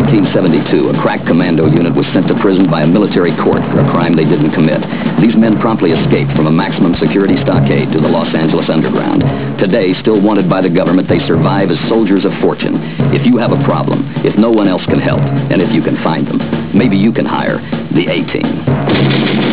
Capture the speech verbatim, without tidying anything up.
nineteen seventy-two, a crack commando unit was sent to prison by a military court for a crime they didn't commit. These men promptly escaped from a maximum security stockade to the Los Angeles underground. Today, still wanted by the government, they survive as soldiers of fortune. If you have a problem, if no one else can help, and if you can find them, maybe you can hire the A-Team.